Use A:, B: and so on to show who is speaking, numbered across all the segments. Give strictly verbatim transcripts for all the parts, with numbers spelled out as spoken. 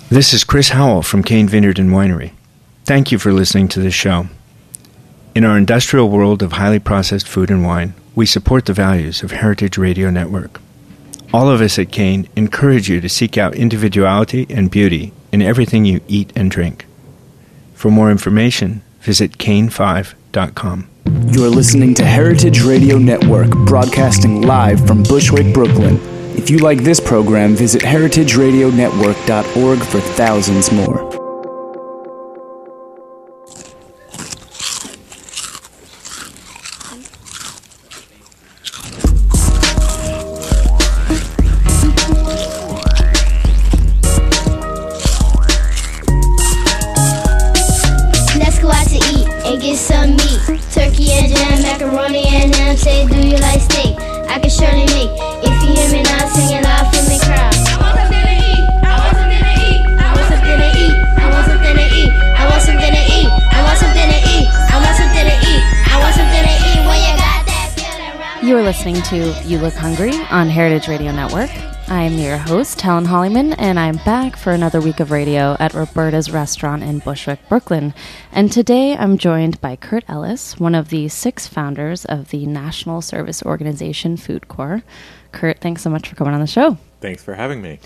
A: This is Chris Howell from Cain Vineyard and Winery. Thank you for listening to this show. In our industrial world of highly processed food and wine, we support the values of Heritage Radio Network. All of us at Cain encourage you to seek out individuality and beauty in everything you eat and drink. For more information, visit cain five dot com.
B: You're listening to Heritage Radio Network, broadcasting live from Bushwick, Brooklyn. If you like this program, visit heritage radio network dot org for thousands more.
C: Let's go out to eat and get some meat. Turkey and jam, macaroni and ham. Say, do you like steak? I can surely make. If you hear me now singing loud for me crowd. I want something to eat. I want something to eat. I want something to eat. I want something to eat. I want something to eat. I want something to eat. I want something to eat. I want something to eat. When you got that feeling round.
D: You are listening to You Look Hungry on Heritage Radio Network. I'm your host, Helen Hollyman, and I'm back for another week of radio at Roberta's Restaurant in Bushwick, Brooklyn. And today I'm joined by Kurt Ellis, one of the six founders of the national service organization Food Corps. Kurt, thanks so much for coming on the show.
E: Thanks for having me.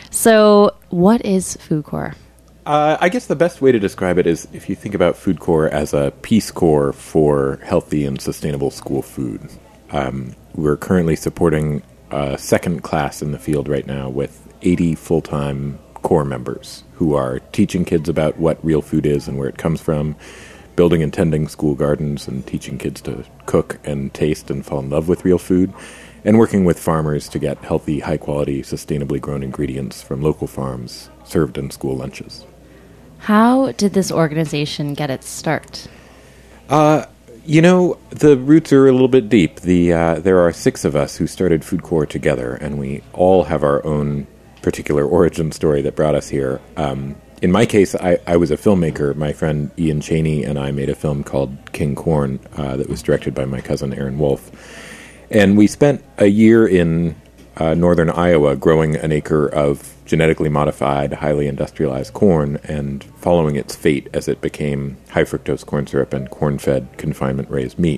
D: So, what is Food Corps?
E: Uh, I guess the best way to describe it is if you think about Food Corps as a Peace Corps for healthy and sustainable school food. Um, we're currently supporting a second class in the field right now with eighty full-time Corps members who are teaching kids about what real food is and where it comes from, building and tending school gardens and teaching kids to cook and taste and fall in love with real food, and working with farmers to get healthy, high-quality, sustainably grown ingredients from local farms served in school lunches.
D: How did this organization get its start?
E: Uh, you know, the roots are a little bit deep. The uh, there are six of us who started Food Corps together, and we all have our own particular origin story that brought us here. Um, in my case, I, I was a filmmaker. My friend Ian Cheney and I made a film called King Corn uh, that was directed by my cousin Aaron Wolf. And we spent a year in uh, northern Iowa growing an acre of genetically modified, highly industrialized corn and following its fate as it became high fructose corn syrup and corn-fed confinement-raised meat.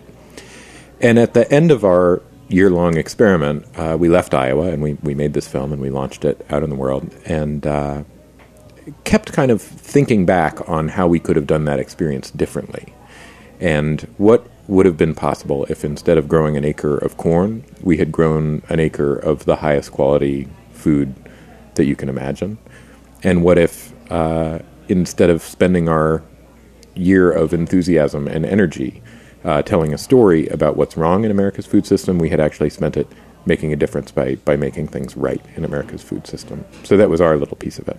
E: And at the end of our year-long experiment, uh, we left Iowa and we, we made this film and we launched it out in the world and uh, kept kind of thinking back on how we could have done that experience differently. And what would have been possible if instead of growing an acre of corn, we had grown an acre of the highest quality food that you can imagine? And what if uh, instead of spending our year of enthusiasm and energy uh, telling a story about what's wrong in America's food system, we had actually spent it making a difference by, by making things right in America's food system. So that was our little piece of it.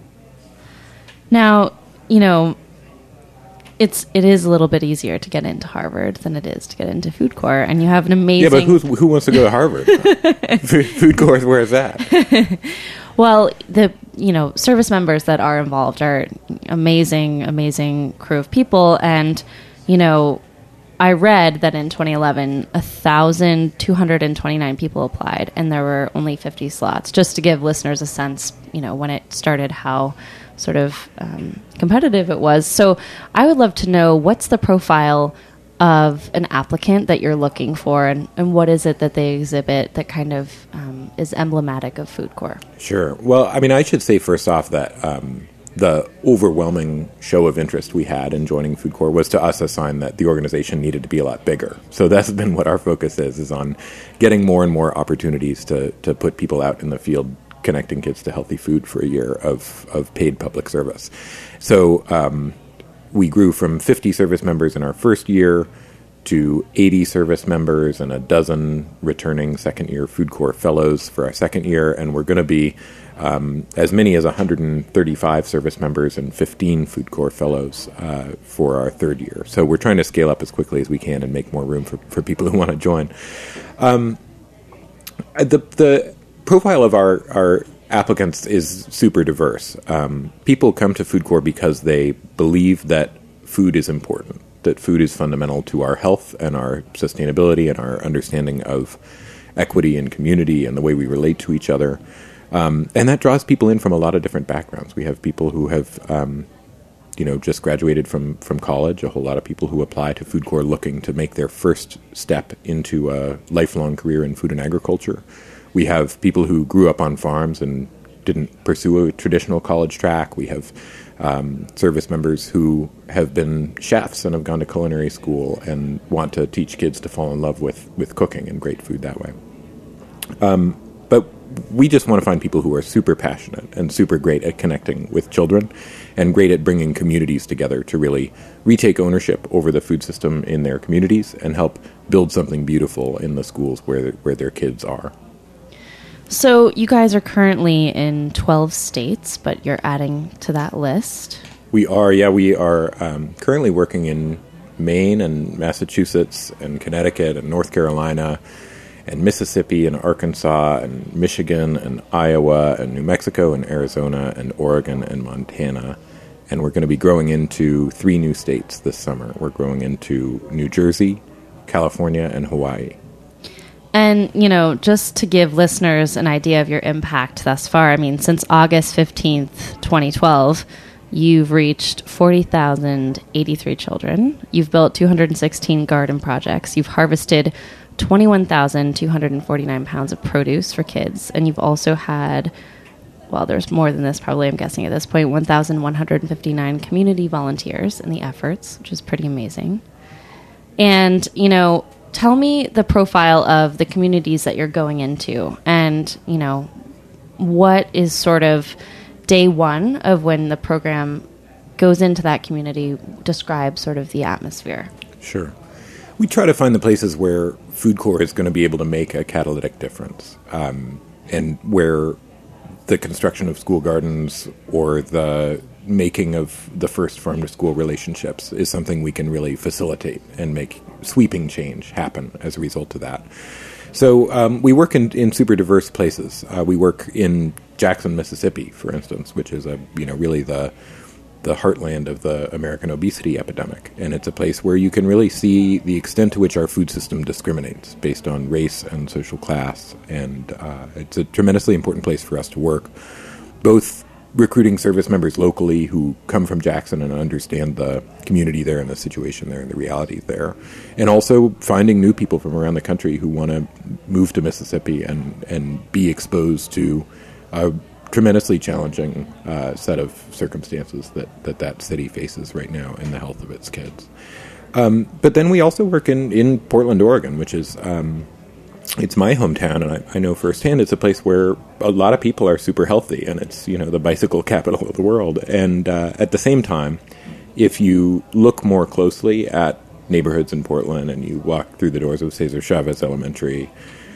D: Now, you know, It's it is a little bit easier to get into Harvard than it is to get into Food Corps, and you have an amazing.
E: Yeah, but who's, who wants to go to Harvard? Food Corps, where is that?
D: Well, the you know service members that are involved are amazing, amazing crew of people, and you know, I read that in twenty eleven, a thousand two hundred and twenty nine people applied, and there were only fifty slots. Just to give listeners a sense, you know, when it started, how sort of um, competitive it was. So I would love to know, what's the profile of an applicant that you're looking for, and, and what is it that they exhibit that kind of um, is emblematic of Food Corps?
E: Sure. Well, I mean, I should say first off that um, the overwhelming show of interest we had in joining Food Corps was to us a sign that the organization needed to be a lot bigger. So that's been what our focus is, is on getting more and more opportunities to, to put people out in the field connecting kids to healthy food for a year of, of paid public service. So um, we grew from fifty service members in our first year to eighty service members and a dozen returning second-year Food Corps fellows for our second year, and we're going to be um, as many as one hundred thirty-five service members and fifteen Food Corps fellows uh, for our third year. So we're trying to scale up as quickly as we can and make more room for, for people who want to join. Um, the the profile of our, our applicants is super diverse. Um, people come to Food Corps because they believe that food is important, that food is fundamental to our health and our sustainability and our understanding of equity and community and the way we relate to each other. Um, and that draws people in from a lot of different backgrounds. We have people who have, um, you know, just graduated from, from college, a whole lot of people who apply to Food Corps looking to make their first step into a lifelong career in food and agriculture. We have people who grew up on farms and didn't pursue a traditional college track. We have um, service members who have been chefs and have gone to culinary school and want to teach kids to fall in love with, with cooking and great food that way. Um, but we just want to find people who are super passionate and super great at connecting with children and great at bringing communities together to really retake ownership over the food system in their communities and help build something beautiful in the schools where where their kids are.
D: So you guys are currently in twelve states, but you're adding to that list.
E: We are, yeah, we are um, currently working in Maine and Massachusetts and Connecticut and North Carolina and Mississippi and Arkansas and Michigan and Iowa and New Mexico and Arizona and Oregon and Montana. And we're going to be growing into three new states this summer. We're growing into New Jersey, California, and Hawaii.
D: And, you know, just to give listeners an idea of your impact thus far, I mean, since August fifteenth, twenty twelve, you've reached forty thousand eighty-three children. You've built two hundred sixteen garden projects. You've harvested twenty-one thousand two hundred forty-nine pounds of produce for kids. And you've also had, well, there's more than this probably, I'm guessing at this point, one thousand one hundred fifty-nine community volunteers in the efforts, which is pretty amazing. And, you know, tell me the profile of the communities that you're going into and, you know, what is sort of day one of when the program goes into that community, describe sort of the atmosphere.
E: Sure. We try to find the places where Food Corps is going to be able to make a catalytic difference, um, and where the construction of school gardens or the making of the first farm-to-school relationships is something we can really facilitate and make sweeping change happen as a result of that. So um, we work in, in super diverse places. Uh, we work in Jackson, Mississippi, for instance, which is a you know really the the heartland of the American obesity epidemic. And it's a place where you can really see the extent to which our food system discriminates based on race and social class. And uh, it's a tremendously important place for us to work, both recruiting service members locally who come from Jackson and understand the community there and the situation there and the realities there, and also finding new people from around the country who want to move to Mississippi and, and be exposed to a tremendously challenging uh, set of circumstances that, that that city faces right now in the health of its kids. Um, but then we also work in, in Portland, Oregon, which is, um, it's my hometown, and I, I know firsthand it's a place where a lot of people are super healthy, and it's, you know, the bicycle capital of the world. And uh, at the same time, if you look more closely at neighborhoods in Portland and you walk through the doors of Cesar Chavez Elementary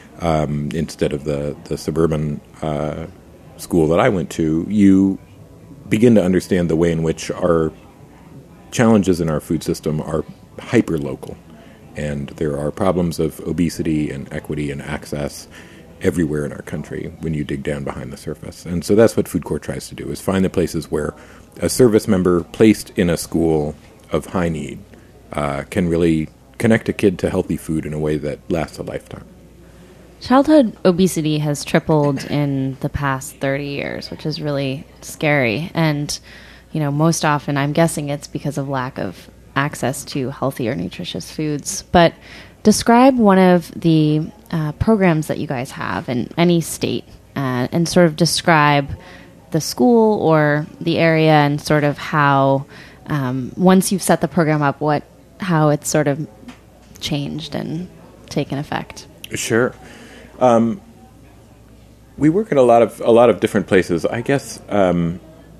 E: um, instead of the, the suburban uh school that I went to, you begin to understand the way in which our challenges in our food system are hyper-local. And there are problems of obesity and equity and access everywhere in our country when you dig down behind the surface. And so that's what Food Corps tries to do, is find the places where a service member placed in a school of high need uh, can really connect a kid to healthy food in a way that lasts a lifetime.
D: Childhood obesity has tripled in the past thirty years, which is really scary. And, you know, most often I'm guessing it's because of lack of access to healthy or nutritious foods. But describe one of the uh, programs that you guys have in any state uh, and sort of describe the school or the area and sort of how, um, once you've set the program up, what how it's sort of changed and taken effect.
E: Sure. Um, we work in a lot of a lot of different places. I guess um,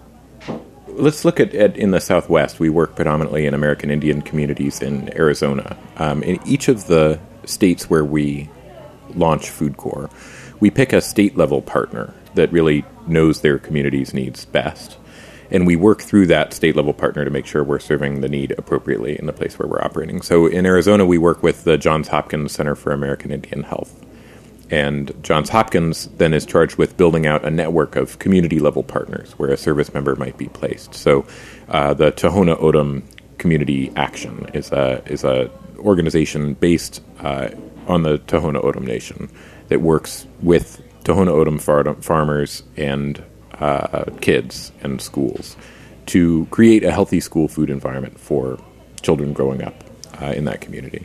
E: let's look at, at in the Southwest. We work predominantly in American Indian communities in Arizona. Um, in each of the states where we launch Food Corps, we pick a state level partner that really knows their community's needs best, and we work through that state level partner to make sure we're serving the need appropriately in the place where we're operating. So in Arizona, we work with the Johns Hopkins Center for American Indian Health. And Johns Hopkins then is charged with building out a network of community-level partners where a service member might be placed. So uh, the Tohono O'odham Community Action is a is a organization based uh, on the Tohono O'odham Nation that works with Tohono O'odham far- farmers and uh, kids and schools to create a healthy school food environment for children growing up uh, in that community.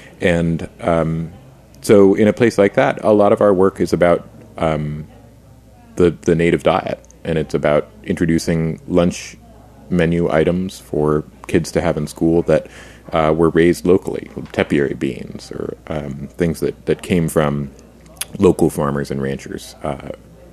E: And um, so in a place like that, a lot of our work is about um, the, the native diet, and it's about introducing lunch menu items for kids to have in school that uh, were raised locally, tepiary beans or um, things that, that came from local farmers and ranchers uh,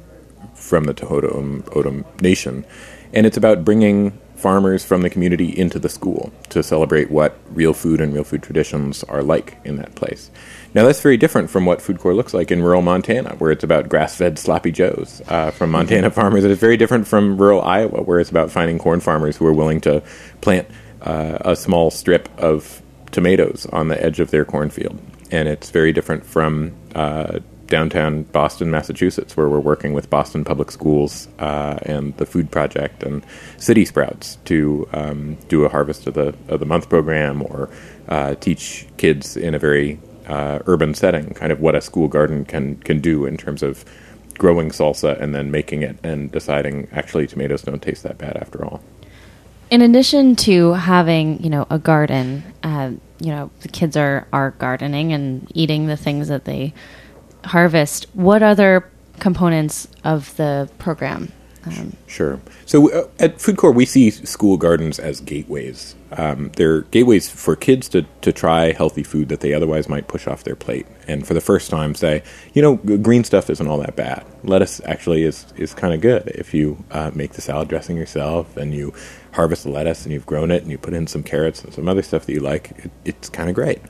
E: from the Tohono O'odham Nation. And it's about bringing farmers from the community into the school to celebrate what real food and real food traditions are like in that place. Now, that's very different from what Food Corps looks like in rural Montana, where it's about grass-fed sloppy joes uh, from Montana farmers. It is very different from rural Iowa, where it's about finding corn farmers who are willing to plant uh, a small strip of tomatoes on the edge of their cornfield. And it's very different from uh, downtown Boston, Massachusetts, where we're working with Boston Public Schools uh, and the Food Project and City Sprouts to um, do a Harvest of the of the Month program, or uh, teach kids in a very uh, urban setting kind of what a school garden can can do in terms of growing salsa and then making it and deciding actually tomatoes don't taste that bad after all.
D: In addition to having, you know, a garden, uh, you know, the kids are, are gardening and eating the things that they harvest. What other components of the program? Um,
E: sure. So uh, at Food Corps, we see school gardens as gateways. Um, they're gateways for kids to, to try healthy food that they otherwise might push off their plate. And for the first time say, you know, green stuff isn't all that bad. Lettuce actually is, is kind of good. If you uh, make the salad dressing yourself and you harvest the lettuce and you've grown it and you put in some carrots and some other stuff that you like, it, it's kind of great.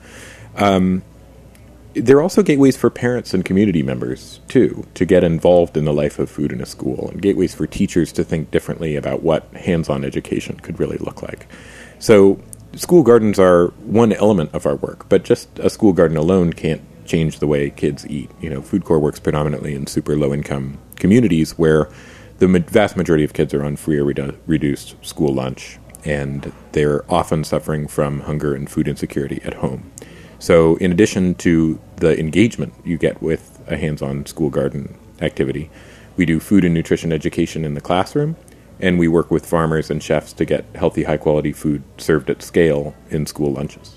E: Um, They're also gateways for parents and community members, too, to get involved in the life of food in a school, and gateways for teachers to think differently about what hands-on education could really look like. So school gardens are one element of our work, but just a school garden alone can't change the way kids eat. You know, Food Corps works predominantly in super low-income communities where the ma- vast majority of kids are on free or redu- reduced school lunch, and they're often suffering from hunger and food insecurity at home. So in addition to the engagement you get with a hands-on school garden activity, we do food and nutrition education in the classroom, and we work with farmers and chefs to get healthy, high-quality food served at scale in school lunches.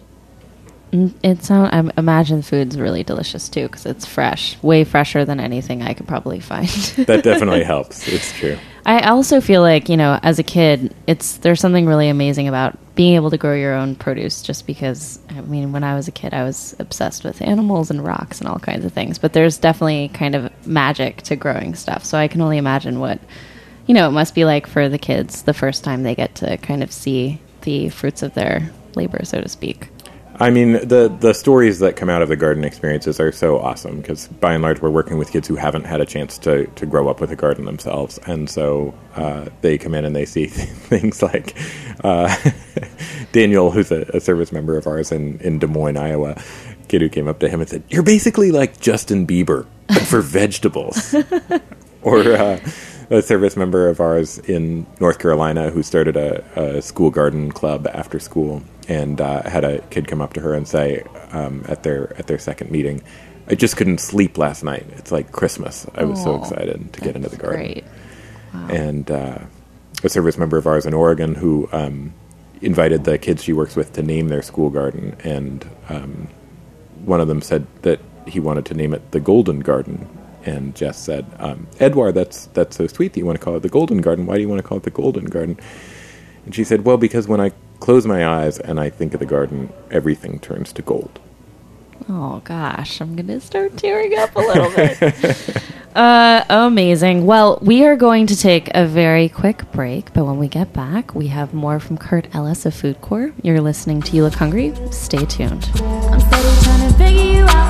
D: It sound, I imagine the food's really delicious, too, because it's fresh, way fresher than anything I could probably find.
E: That definitely helps. It's true.
D: I also feel like, you know, as a kid, it's there's something really amazing about being able to grow your own produce, just because, I mean, when I was a kid, I was obsessed with animals and rocks and all kinds of things. But there's definitely kind of magic to growing stuff. So I can only imagine what, you know, it must be like for the kids the first time they get to kind of see the fruits of their labor, so to speak.
E: I mean, the, the stories that come out of the garden experiences are so awesome because, by and large, we're working with kids who haven't had a chance to, to grow up with a garden themselves. And so uh, they come in and they see things like uh, Daniel, who's a, a service member of ours in, in Des Moines, Iowa, a kid who came up to him and said, "You're basically like Justin Bieber, but for vegetables." Or uh, a service member of ours in North Carolina who started a, a school garden club after school, and uh, had a kid come up to her and say um, at their at their second meeting, "I just couldn't sleep last night. It's like Christmas. I was so excited to get into the garden."
D: Great. Wow.
E: And uh, a service member of ours in Oregon who um, invited the kids she works with to name their school garden, and um, one of them said that he wanted to name it the Golden Garden. And Jess said, um, "Edouard, that's that's so sweet that you want to call it the Golden Garden. Why do you want to call it the Golden Garden?" And she said, "Well, because when I close my eyes and I think of the garden, everything turns to gold."
D: Oh, gosh. I'm going to start tearing up a little bit. uh, amazing. Well, we are going to take a very quick break, but when we get back, we have more from Kurt Ellis of Food Corps. You're listening to You Look Hungry. Stay tuned.
F: I'm steady trying to figure you out.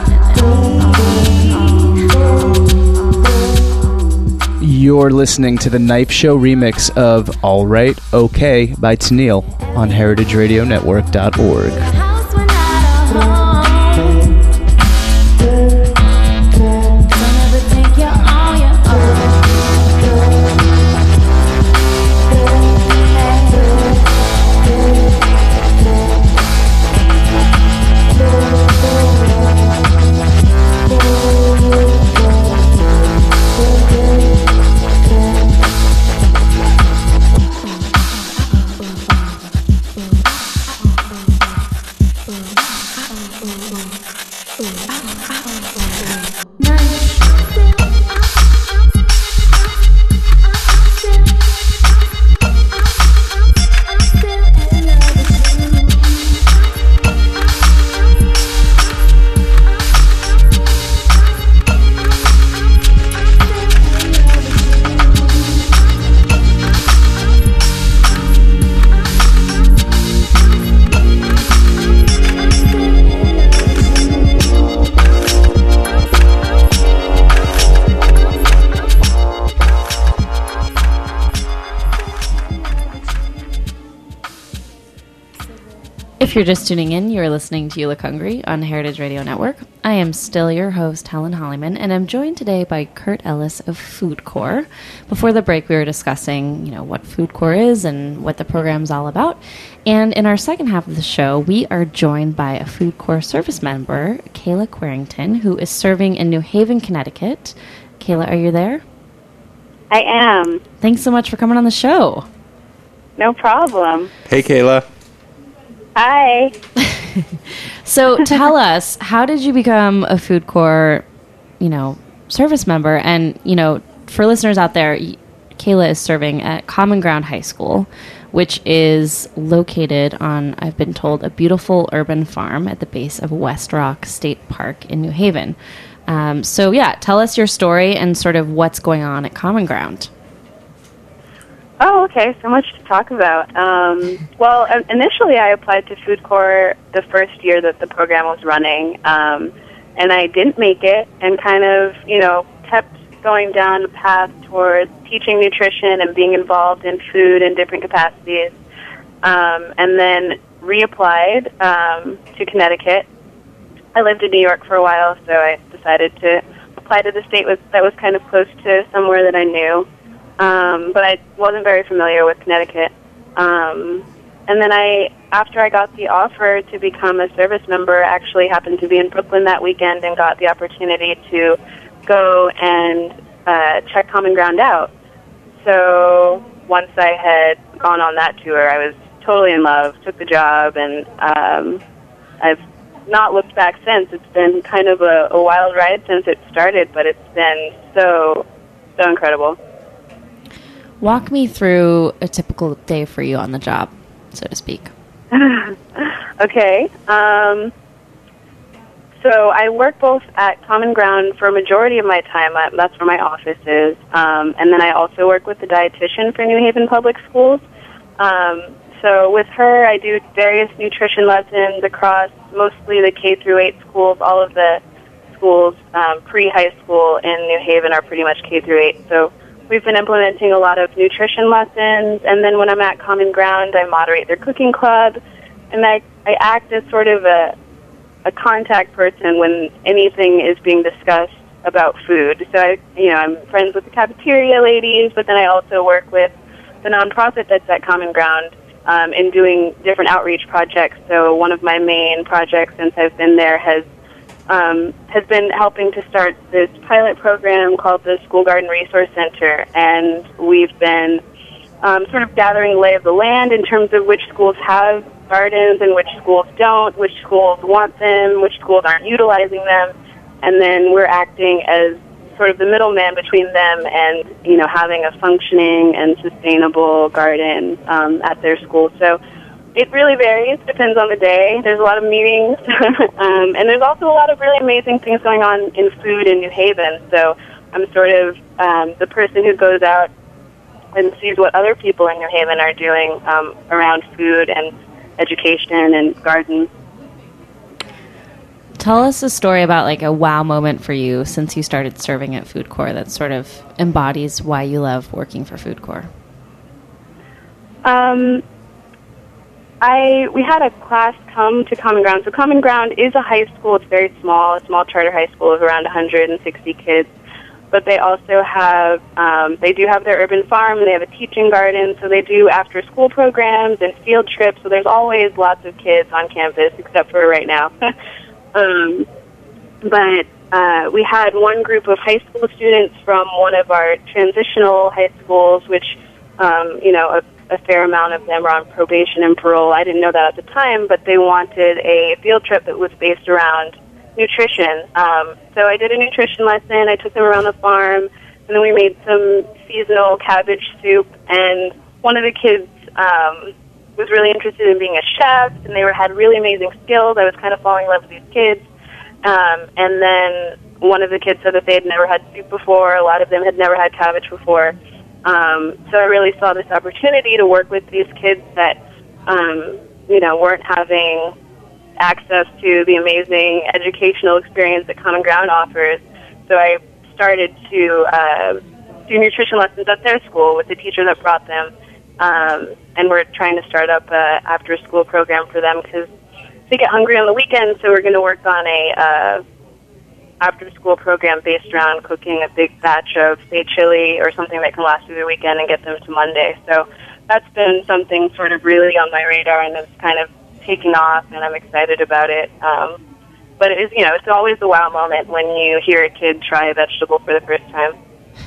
B: You're listening to the Knife Show remix of All Right, Okay by Tennille on heritage radio network dot org.
D: If you're just tuning in, you're listening to You Look Hungry on Heritage Radio Network. I am still your host, Helen Hollyman, and I'm joined today by Kurt Ellis of Food Corps. Before the break, we were discussing, you know, what Food Corps is and what the program's all about. And in our second half of the show, we are joined by a Food Corps service member, Kayla Quarrington, who is serving in New Haven, Connecticut. Kayla, are you there?
G: I am.
D: Thanks so much for coming on the show.
G: No problem.
E: Hey, Kayla.
G: Hi.
D: So tell us, how did you become a Food Corps, you know, service member? And, you know, for listeners out there, Kayla is serving at Common Ground High School, which is located on, I've been told, a beautiful urban farm at the base of West Rock State Park in New Haven. Um, so, yeah, tell us your story and sort of what's going on at Common Ground.
G: Oh, okay. So much to talk about. Um, well, initially I applied to Food Corps the first year that the program was running, um, and I didn't make it and kind of, you know, kept going down the path towards teaching nutrition and being involved in food in different capacities, um, and then reapplied um, to Connecticut. I lived in New York for a while, so I decided to apply to the state that was kind of close to somewhere that I knew. Um, but I wasn't very familiar with Connecticut. Um, and then I, after I got the offer to become a service member, actually happened to be in Brooklyn that weekend and got the opportunity to go and uh, check Common Ground out. So once I had gone on that tour, I was totally in love, took the job, and um, I've not looked back since. It's been kind of a, a wild ride since it started, but it's been so, so incredible.
D: Walk me through a typical day for you on the job, so to speak.
G: Okay. Um, so I work both at Common Ground for a majority of my time. I, that's where my office is. Um, and then I also work with the dietitian for New Haven Public Schools. Um, so with her, I do various nutrition lessons across mostly the K through eight schools. All of the schools um, pre-high school in New Haven are pretty much K through eight. So we've been implementing a lot of nutrition lessons, and then when I'm at Common Ground, I moderate their cooking club, and I, I act as sort of a, a contact person when anything is being discussed about food. So, I, you know, I'm friends with the cafeteria ladies, but then I also work with the nonprofit that's at Common Ground um, in doing different outreach projects. So one of my main projects since I've been there has Um, has been helping to start this pilot program called the School Garden Resource Center, and we've been um, sort of gathering lay of the land in terms of which schools have gardens and which schools don't, which schools want them, which schools aren't utilizing them, and then we're acting as sort of the middleman between them and, you know, having a functioning and sustainable garden um, at their school. So it really varies, depends on the day. There's a lot of meetings, um, and there's also a lot of really amazing things going on in food in New Haven. So I'm sort of um, the person who goes out and sees what other people in New Haven are doing um, around food and education and gardens.
D: Tell us a story about like a wow moment for you since you started serving at Food Corps that sort of embodies why you love working for Food Corps.
G: Um. I we had a class come to Common Ground. So Common Ground is a high school. It's very small, a small charter high school of around one hundred sixty kids. But they also have, um, they do have their urban farm, and they have a teaching garden. So they do after-school programs and field trips. So there's always lots of kids on campus, except for right now. um, but uh, we had one group of high school students from one of our transitional high schools, which, um, you know, a a fair amount of them are on probation and parole. I didn't know that at the time, but they wanted a field trip that was based around nutrition. Um, so I did a nutrition lesson. I took them around the farm, and then we made some seasonal cabbage soup. And one of the kids um, was really interested in being a chef, and they were, had really amazing skills. I was kind of falling in love with these kids. Um, and then one of the kids said that they had never had soup before. A lot of them had never had cabbage before. Um, so I really saw this opportunity to work with these kids that, um, you know, weren't having access to the amazing educational experience that Common Ground offers. So I started to uh, do nutrition lessons at their school with the teacher that brought them, um, and we're trying to start up a after-school program for them because they get hungry on the weekend, so we're going to work on a uh, after-school program based around cooking a big batch of, say, chili or something that can last through the weekend and get them to Monday. So that's been something sort of really on my radar, and it's kind of taking off, and I'm excited about it. Um, but it is, you know, it's always a wow moment when you hear a kid try a vegetable for the first time.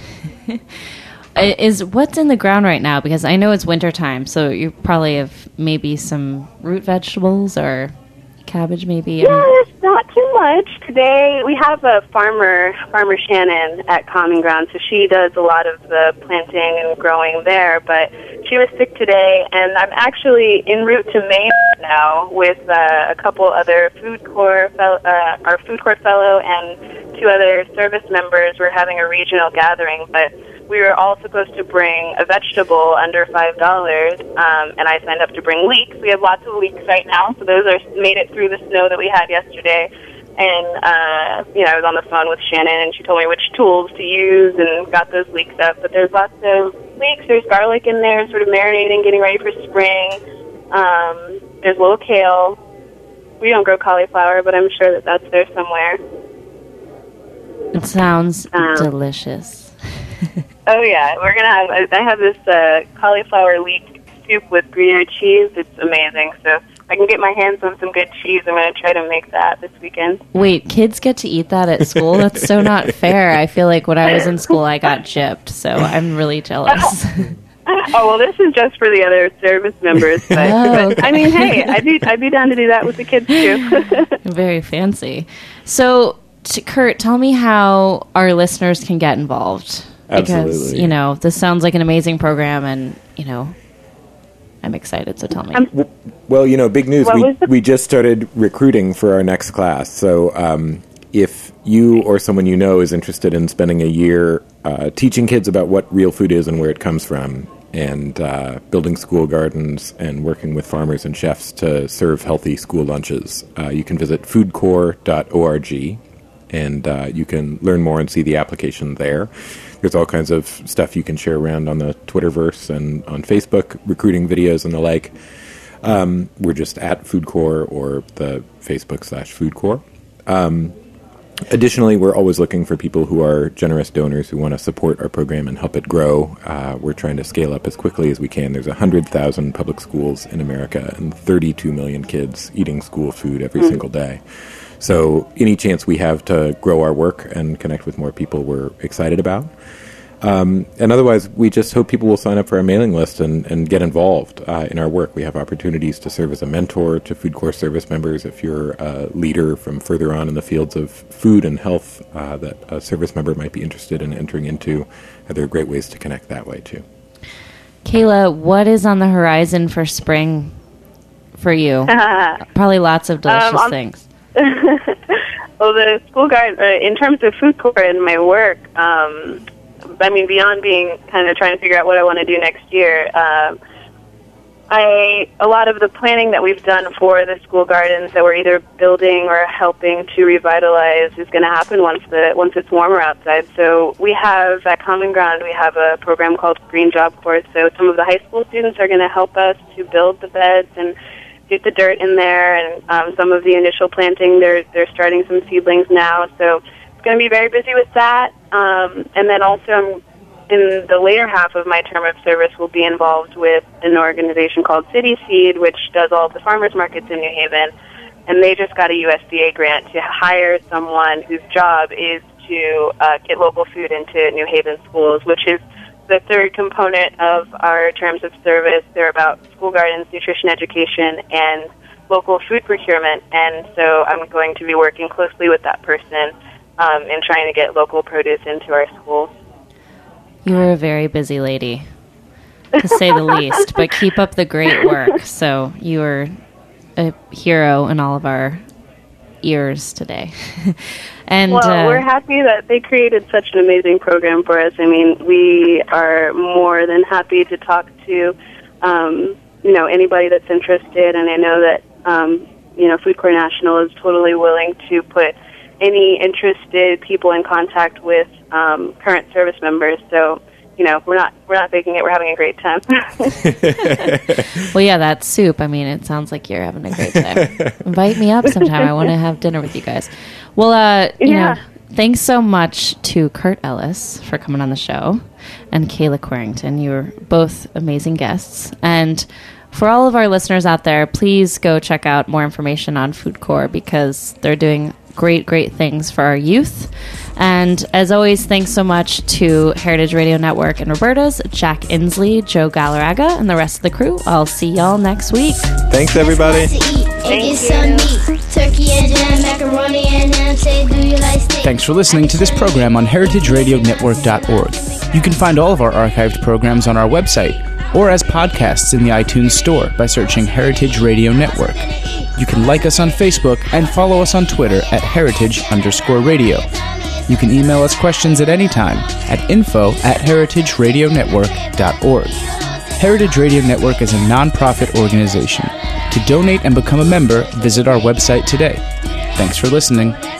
D: Is what's in the ground right now? Because I know it's wintertime, so you probably have maybe some root vegetables or cabbage, maybe.
G: Yeah, it's not too much. Today we have a farmer, Farmer Shannon, at Common Ground, so she does a lot of the planting and growing there. But she was sick today, and I'm actually en route to Maine now with uh, a couple other food corps, fel- uh, our food corps fellow, and two other service members. We're having a regional gathering, but we were all supposed to bring a vegetable under five dollars, um, and I signed up to bring leeks. We have lots of leeks right now, so those are made it through the snow that we had yesterday. And, uh, you know, I was on the phone with Shannon, and she told me which tools to use and got those leeks up. But there's lots of leeks. There's garlic in there, sort of marinating, getting ready for spring. Um, there's a little kale. We don't grow cauliflower, but I'm sure that that's there somewhere.
D: It sounds
G: um,
D: delicious.
G: Oh yeah, we're gonna have. I have this uh, cauliflower leek soup with Gruyere cheese. It's amazing. So if I can get my hands on some good cheese, I'm gonna try to make that this weekend.
D: Wait, kids get to eat that at school? That's so not fair. I feel like when I was in school, I got gypped. So I'm really jealous.
G: Oh well, this is just for the other service members. But,
D: Oh, okay.
G: but I mean, hey, I'd be I'd be down to do that with the kids too.
D: Very fancy. So, t- Kurt, tell me how our listeners can get involved. Because,
E: Absolutely.
D: you know, this sounds like an amazing program, and, you know, I'm excited, so tell me.
G: Um,
E: Well, you know, big news.
G: What
E: We,
G: was the-
E: we just started recruiting for our next class. So um, if you or someone you know is interested in spending a year uh, teaching kids about what real food is and where it comes from, and uh, building school gardens and working with farmers and chefs to serve healthy school lunches, uh, you can visit food corps dot org, and uh, you can learn more and see the application there. There's all kinds of stuff you can share around on the Twitterverse and on Facebook, recruiting videos and the like. Um, we're just at Food Corps or the Facebook slash Food Corps. Um, additionally, we're always looking for people who are generous donors who want to support our program and help it grow. Uh, we're trying to scale up as quickly as we can. There's one hundred thousand public schools in America and thirty-two million kids eating school food every mm. single day. So any chance we have to grow our work and connect with more people, we're excited about. Um, and otherwise, we just hope people will sign up for our mailing list and, and get involved uh, in our work. We have opportunities to serve as a mentor to Food Corps service members. If you're a leader from further on in the fields of food and health uh, that a service member might be interested in entering into, uh, there are great ways to connect that way, too.
D: Kayla, what is on the horizon for spring for you? Probably lots of delicious
G: Um, on-
D: things.
G: Well, the school guard, uh, in terms of food corps and my work, um, I mean, beyond being kind of trying to figure out what I want to do next year, um, I a lot of the planning that we've done for the school gardens that we're either building or helping to revitalize is going to happen once the once it's warmer outside. So we have at Common Ground, we have a program called Green Job Corps. So some of the high school students are going to help us to build the beds and get the dirt in there, and um, some of the initial planting, they're they're starting some seedlings now. So it's going to be very busy with that. Um, and then also I'm, in the later half of my term of service, we'll be involved with an organization called City Seed, which does all of the farmers markets in New Haven. And they just got a U S D A grant to hire someone whose job is to uh, get local food into New Haven schools, which is the third component of our terms of service. They're about school gardens, nutrition education, and local food procurement. And so I'm going to be working closely with that person um, in trying to get local produce into our schools.
D: You are a very busy lady, to say the least, but keep up the great work. So you are a hero in all of our ears today. And
G: well,
D: uh,
G: we're happy that they created such an amazing program for us. I mean, we are more than happy to talk to, um, you know, anybody that's interested. And I know that, um, you know, Food Corps National is totally willing to put any interested people in contact with um, current service members. So you know, we're not we're not faking it. We're having a great time.
D: Well, yeah, that soup. I mean, it sounds like you're having a great time. Invite me up sometime. I want to have dinner with you guys. Well, uh, you
G: Yeah.
D: know, thanks so much to Kurt Ellis for coming on the show, and Kayla Quarrington. You were both amazing guests. And for all of our listeners out there, please go check out more information on Food Corps, because they're doing great, great things for our youth. And as always, thanks so much to Heritage Radio Network and Roberta's, Jack Inslee, Joe Galarraga, and the rest of the crew. I'll see y'all next week.
E: Thanks, everybody.
C: Let's go out to eat and
G: Thank
C: get
G: you.
C: some meat. Turkey and jam, macaroni and ham. Say, do you like steak?
B: Thanks for listening to this program on heritage radio network dot org. You can find all of our archived programs on our website or as podcasts in the iTunes Store by searching Heritage Radio Network. You can like us on Facebook and follow us on Twitter at heritage underscore radio. You can email us questions at any time at info at heritage radio network dot org. Heritage Radio Network is a non-profit organization. To donate and become a member, visit our website today. Thanks for listening.